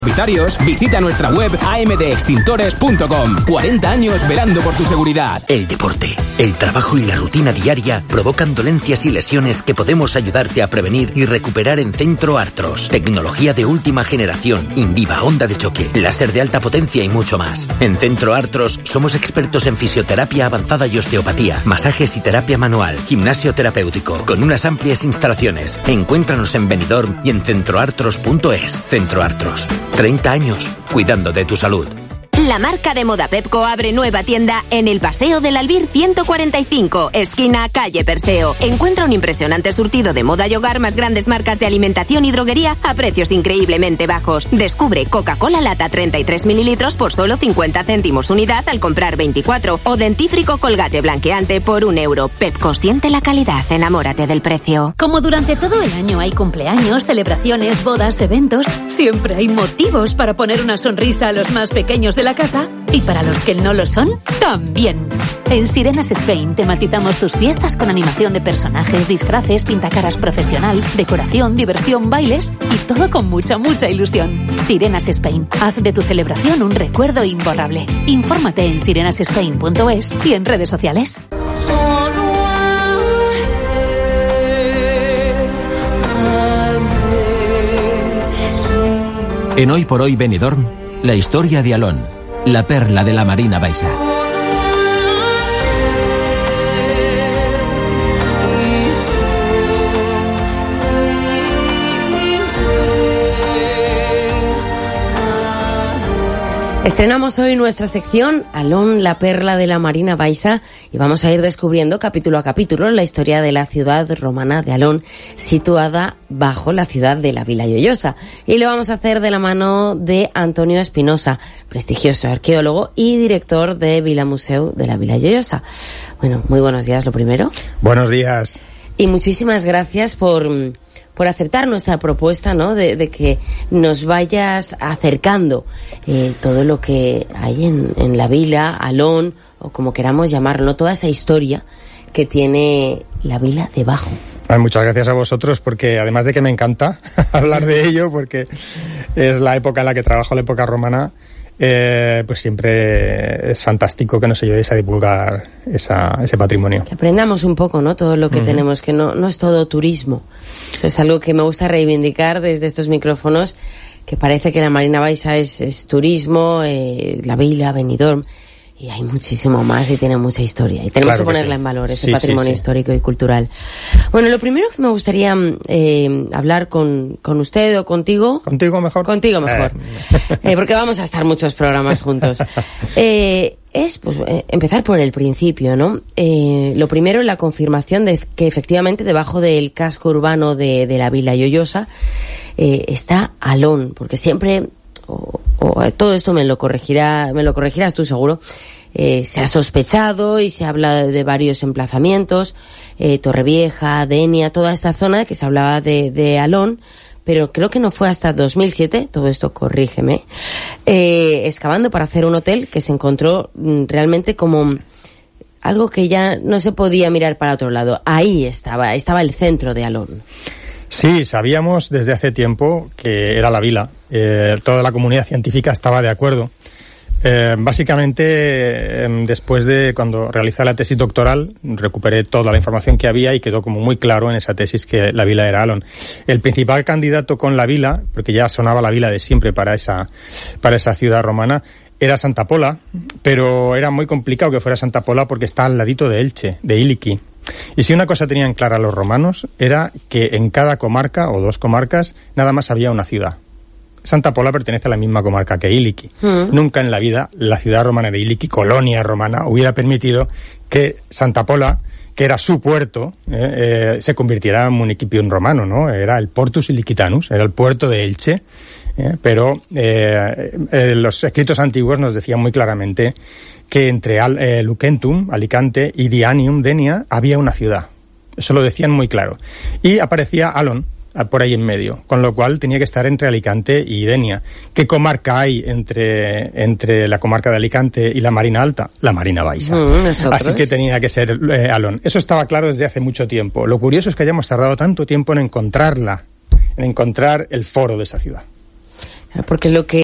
Visita nuestra web amdextintores.com. 40 años velando por tu seguridad. El deporte, el trabajo y la rutina diaria provocan dolencias y lesiones que podemos ayudarte a prevenir y recuperar en Centro Artros. Tecnología de última generación, Inviva, onda de choque, láser de alta potencia y mucho más. En Centro Artros somos expertos en fisioterapia avanzada y osteopatía, masajes y terapia manual, gimnasio terapéutico, con unas amplias instalaciones. Encuéntranos en Benidorm y en centroartros.es. Centro Artros. 30 años cuidando de tu salud. La marca de moda Pepco abre nueva tienda en el Paseo del Albir 145, esquina calle Perseo. Encuentra un impresionante surtido de moda y hogar, más grandes marcas de alimentación y droguería a precios increíblemente bajos. Descubre Coca-Cola lata 33 mililitros por solo 50 céntimos unidad al comprar 24 o dentífrico Colgate blanqueante por €1. Pepco, siente la calidad, enamórate del precio. Como durante todo el año hay cumpleaños, celebraciones, bodas, eventos, siempre hay motivos para poner una sonrisa a los más pequeños de la casa, y para los que no lo son, también. En Sirenas Spain tematizamos tus fiestas con animación de personajes, disfraces, pintacaras profesional, decoración, diversión, bailes y todo con mucha ilusión. Sirenas Spain, haz de tu celebración un recuerdo imborrable. Infórmate en sirenasespain.es y en redes sociales. En Hoy por Hoy Benidorm, la historia de Alón, la perla de la Marina Baixa. Estrenamos hoy nuestra sección Alón, la perla de la Marina Baixa, y vamos a ir descubriendo capítulo a capítulo la historia de la ciudad romana de Alón, situada bajo la ciudad de la Vila Lloyosa. Y lo vamos a hacer de la mano de Antonio Espinosa, prestigioso arqueólogo y director de Vila Museu de la Vila Lloyosa. Bueno, muy buenos días, lo primero. Buenos días. Y muchísimas gracias por aceptar nuestra propuesta, ¿no? De que nos vayas acercando todo lo que hay en la vila, Alón, o como queramos llamarlo, ¿no? Toda esa historia que tiene la vila debajo. Muchas gracias a vosotros, porque además de que me encanta hablar de ello, porque es la época en la que trabajo, la época romana, pues siempre es fantástico que nos ayudéis a divulgar ese patrimonio. Que aprendamos un poco, ¿no? Todo lo que tenemos, que no es todo turismo. Eso es algo que me gusta reivindicar desde estos micrófonos, que parece que la Marina Baixa es turismo, la Vila, Benidorm, y hay muchísimo más y tiene mucha historia. Y tenemos que ponerla en valor, ese patrimonio histórico y cultural. Bueno, lo primero que me gustaría hablar con usted o contigo... ¿Contigo mejor? Contigo mejor. Porque vamos a estar muchos programas juntos. Es pues empezar por el principio, ¿no? Lo primero, la confirmación de que efectivamente debajo del casco urbano de la Vila Lloyosa está Alón, porque siempre... todo esto me lo corregirás tú seguro, se ha sospechado y se habla de varios emplazamientos, Torrevieja, Denia, toda esta zona que se hablaba de Alón, pero creo que no fue hasta 2007, todo esto corrígeme, excavando para hacer un hotel que se encontró realmente como algo que ya no se podía mirar para otro lado. Ahí estaba el centro de Alón. Sí, sabíamos desde hace tiempo que era la vila. Toda la comunidad científica estaba de acuerdo. Básicamente, después de cuando realicé la tesis doctoral, recuperé toda la información que había y quedó como muy claro en esa tesis que la vila era Alón. El principal candidato con la vila, porque ya sonaba la vila de siempre para esa ciudad romana, era Santa Pola, pero era muy complicado que fuera Santa Pola porque está al ladito de Elche, de Iliki. Y si una cosa tenían clara los romanos era que en cada comarca o dos comarcas nada más había una ciudad. Santa Pola pertenece a la misma comarca que Iliki. Nunca en la vida la ciudad romana de Iliki, colonia romana, hubiera permitido que Santa Pola, que era su puerto, se convirtiera en municipio romano, ¿no? Era el Portus Iliquitanus, era el puerto de Elche, pero los escritos antiguos nos decían muy claramente que entre Lucentum, Alicante, y Dianium, Denia, había una ciudad. Eso lo decían muy claro. Y aparecía Alón por ahí en medio, con lo cual tenía que estar entre Alicante y Denia. ¿Qué comarca hay entre la comarca de Alicante y la Marina Alta? La Marina Baixa. Así que tenía que ser Alón. Eso estaba claro desde hace mucho tiempo. Lo curioso es que hayamos tardado tanto tiempo en encontrar el foro de esa ciudad. Porque lo que